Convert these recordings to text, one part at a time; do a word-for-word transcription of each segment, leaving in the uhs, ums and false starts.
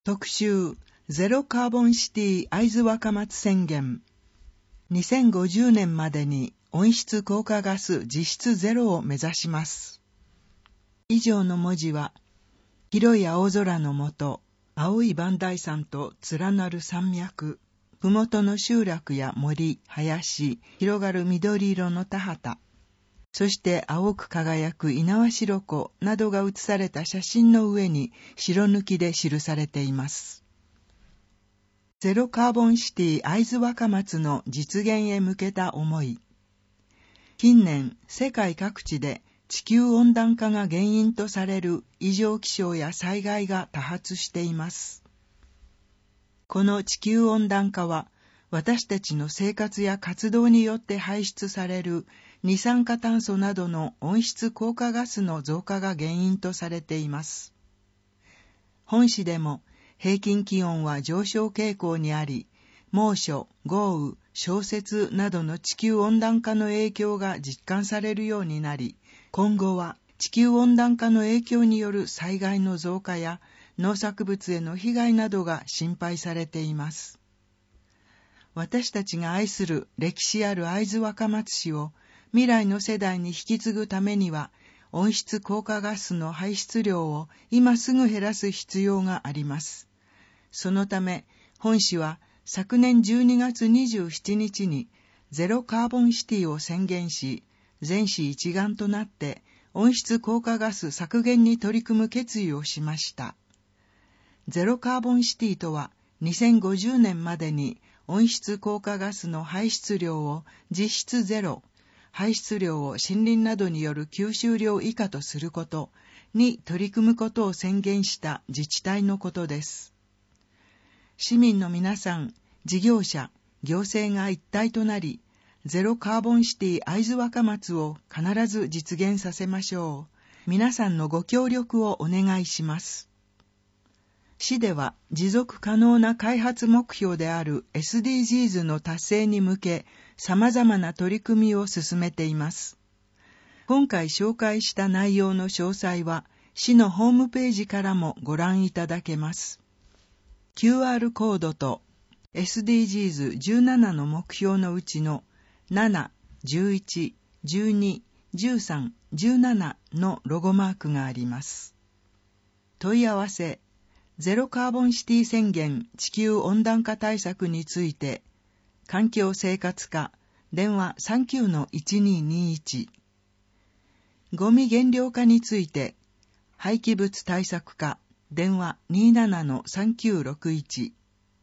特集ゼロカーボンシティ会津若松宣言。にせんごじゅうねんまでに温室効果ガス実質ゼロを目指します。以上の文字は、広い青空の下、青い磐梯山と連なる山脈、ふもとの集落や森、林、広がる緑色の田畑、そして青く輝く猪苗代湖などが写された写真の上に白抜きで記されています。ゼロカーボンシティ会津若松の実現へ向けた思い。近年、世界各地で地球温暖化が原因とされる異常気象や災害が多発しています。この地球温暖化は、私たちの生活や活動によって排出される二酸化炭素などの温室効果ガスの増加が原因とされています。本誌でも平均気温は上昇傾向にあり、猛暑、豪雨、小雪などの地球温暖化の影響が実感されるようになり、今後は地球温暖化の影響による災害の増加や農作物への被害などが心配されています。私たちが愛する歴史ある会津若松市を未来の世代に引き継ぐためには、温室効果ガスの排出量を今すぐ減らす必要があります。そのため、本市は昨年じゅうにがつにじゅうしちにちにゼロカーボンシティを宣言し、全市一丸となって温室効果ガス削減に取り組む決意をしました。ゼロカーボンシティとは、にせんごじゅうねんまでに温室効果ガスの排出量を実質ゼロ、排出量を森林などによる吸収量以下とすることに取り組むことを宣言した自治体のことです。市民の皆さん、事業者、行政が一体となり、ゼロカーボンシティ会津若松を必ず実現させましょう。皆さんのご協力をお願いします。市では持続可能な開発目標である エスディージーズ の達成に向け、様々な取り組みを進めています。今回紹介した内容の詳細は、市のホームページからもご覧いただけます。キューアール コードと エスディージーズじゅうなな の目標のうちのなな、じゅういち、じゅうに、じゅうさん、じゅうななのロゴマークがあります。問い合わせ、ゼロカーボンシティ宣言地球温暖化対策について、環境生活課、電話 さんきゅうのいちにーにーいち。ゴミ減量化について、廃棄物対策課、電話 にーななのさんきゅうろくいち。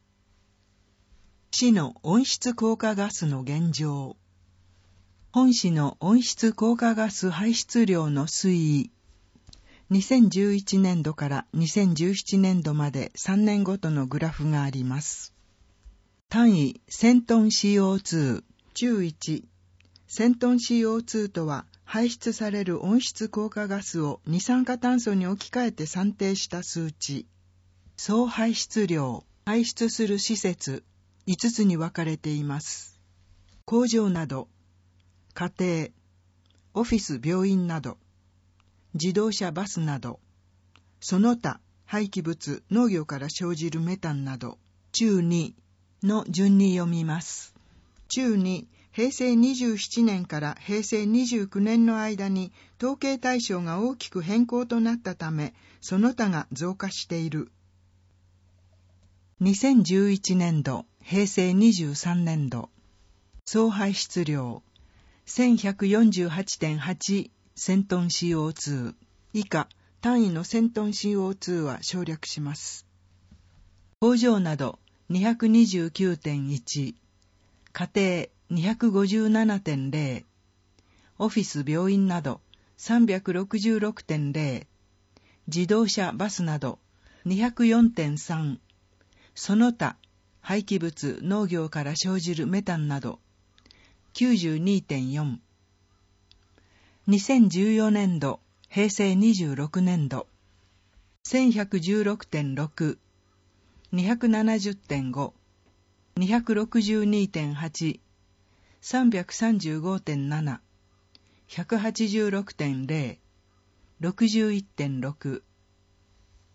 市の温室効果ガスの現状。本市の温室効果ガス排出量の推移。にせんじゅういちねんどからにせんじゅうななねんどまでさんねんごとのグラフがあります。単位せんトン シーオーツー。注いち。せんトン シーオーツー とは排出される温室効果ガスを二酸化炭素に置き換えて算定した数値。総排出量、排出する施設、いつつに分かれています。工場など、家庭、オフィス、病院など、自動車、バスなど、その他、廃棄物、農業から生じるメタンなど、中にの順に読みます。中に、平成にじゅうななねんから平成にじゅうきゅうねんの間に統計対象が大きく変更となったため、その他が増加している。にせんじゅういちねんど、平成にじゅうさんねんど、総排出量 せんひゃくよんじゅうはちてんはち セントン シーオーツー 以下、単位のセントン シーオーツー は省略します。工場など にひゃくにじゅうきゅうてんいち、家庭 にひゃくごじゅうななてんゼロ、オフィス病院など さんびゃくろくじゅうろくてんゼロ、自動車バスなど にひゃくよんてんさん、その他廃棄物農業から生じるメタンなど きゅうじゅうにてんよん、にせんじゅうよねんど平成にじゅうろくねんど せんひゃくじゅうろくてんろく、にひゃくななじゅってんご、にひゃくろくじゅうにてんはち、さんびゃくさんじゅうごてんなな、ひゃくはちじゅうろくてんゼロ、ろくじゅういってんろく。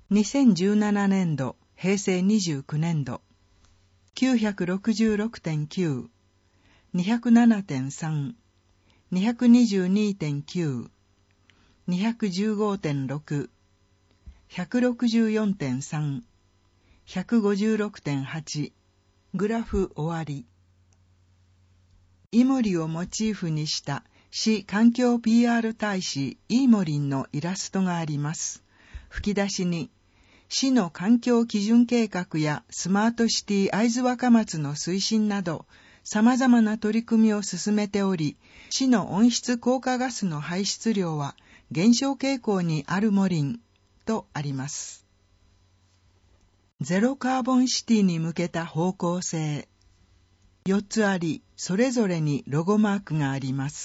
にせんじゅうななねんど、へいせいにじゅうきゅうねんど、きゅうひゃくろくじゅうろくてんきゅう、にひゃくななてんさん、にひゃくにじゅうにてんきゅう、にひゃくじゅうごてんろく、ひゃくろくじゅうよんてんさん、ひゃくごじゅうろくてんはち、グラフ終わり。イモリをモチーフにした市環境 ピーアール 大使イーモリンのイラストがあります。吹き出しに、市の環境基準計画やスマートシティ会津若松の推進など、様々な取り組みを進めており、市の温室効果ガスの排出量は減少傾向にあるモリンとあります。ゼロカーボンシティに向けた方向性。よっつあり、それぞれにロゴマークがあります。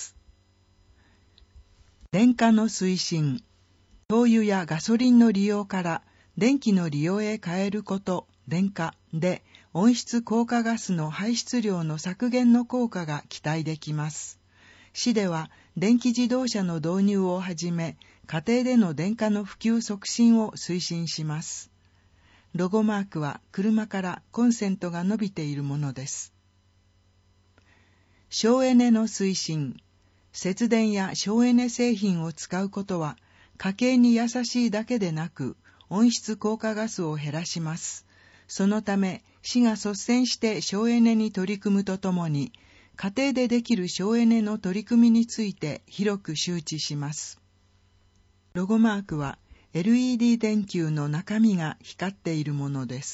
電化の推進。灯油やガソリンの利用から電気の利用へ変えること、電化で温室効果ガスの排出量の削減の効果が期待できます。市では電気自動車の導入をはじめ、家庭での電化の普及促進を推進します。ロゴマークは車からコンセントが伸びているものです。省エネの推進。節電や省エネ製品を使うことは家計に優しいだけでなく温室効果ガスを減らします。そのため市が率先して省エネに取り組むとともに家庭でできる省エネの取り組みについて広く周知します。ロゴマークは エルイーディー 電球の中身が光っているものです。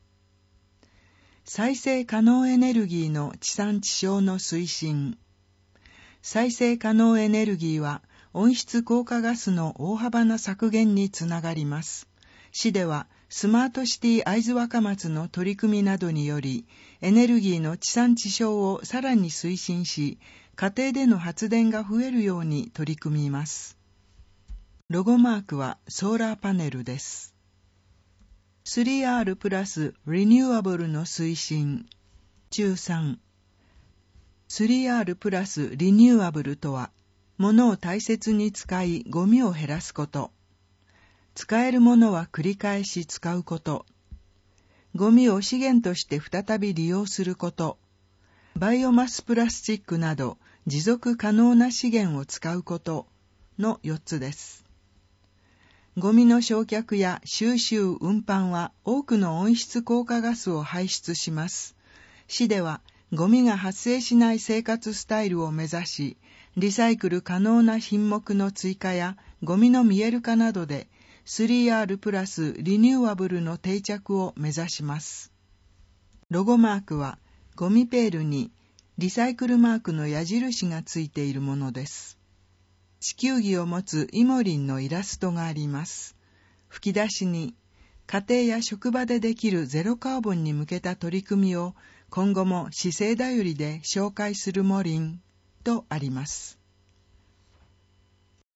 再生可能エネルギーの地産地消の推進。再生可能エネルギーは温室効果ガスの大幅な削減につながります。市ではスマートシティ会津若松の取り組みなどによりエネルギーの地産地消をさらに推進し、家庭での発電が増えるように取り組みます。ロゴマークはソーラーパネルです。スリーアール プラスリニューアブルの推進。中さん。スリーアール プラスリニューアブルとは、物を大切に使いゴミを減らすこと。使えるものは繰り返し使うこと。ゴミを資源として再び利用すること。バイオマスプラスチックなど持続可能な資源を使うことのよっつです。ゴミの焼却や収集・運搬は多くの温室効果ガスを排出します。市ではゴミが発生しない生活スタイルを目指し、リサイクル可能な品目の追加やゴミの見える化などで スリーアール プラスリニューアブルの定着を目指します。ロゴマークはゴミペールにリサイクルマークの矢印がついているものです。地球儀を持つイモリンのイラストがあります。吹き出しに、家庭や職場でできるゼロカーボンに向けた取り組みを今後も市政だよりで紹介するモリンとあります。